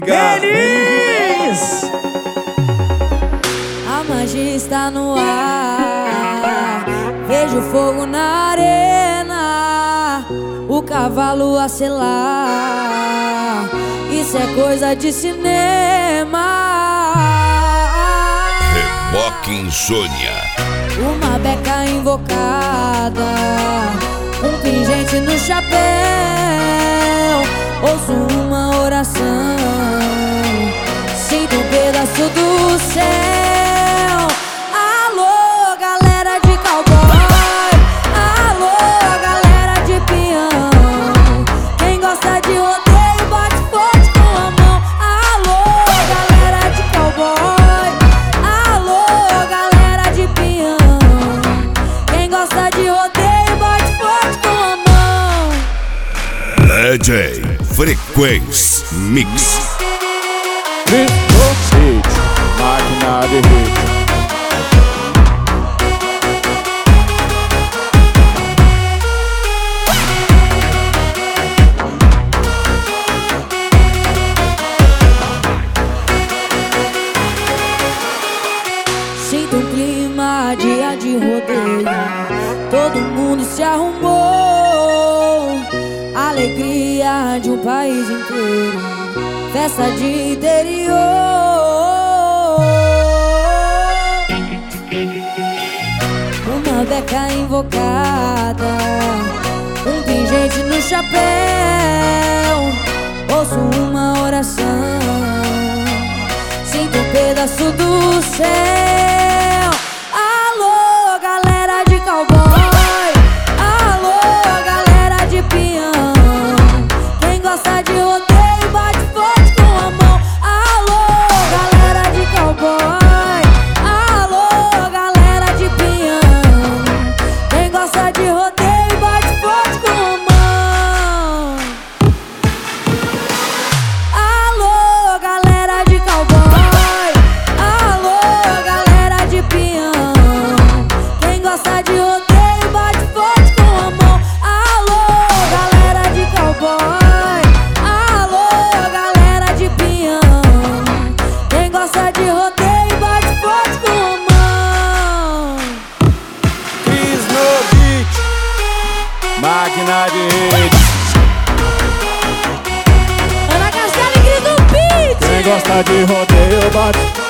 Feliz! A magia está no ar, vejo fogo na arena, o cavalo a selar, isso é coisa de cinema. Reboque Insônia. Uma beca invocada, um pingente no chapéu, ouço uma oração, sinto um pedaço do céu. Alô, galera de cowboy, alô, galera de peão, quem gosta de rodeio bate forte com a mão. Alô, galera de cowboy, alô, galera de peão, quem gosta de rodeio bate forte com a mão. DJ Frequência Mix. Máquina de hit. Sinto um clima, dia de rodeio, todo mundo se arrumou, alegria de um país inteiro, festa de interior. Uma beca invocada, um pingente no chapéu, ouço uma oração, sinto um pedaço do céu. Alô, galera de cowboy, alô, galera de peão, quem gosta de rodeio bate forte com a mão. Alô, galera de cowboy, alô, galera de peão, quem gosta de rodeio bate forte com a mão. Alô, galera de cowboy, alô, galera de peão, quem gosta de rodeio bate forte com a mão. Alô, galera de cowboy, alô, galera de peão, quem gosta de rodeio bate forte com a mão. Cris no beat. Máquina de hit. Ana Castela e Cris do Beat. Quem gosta de rodeio bate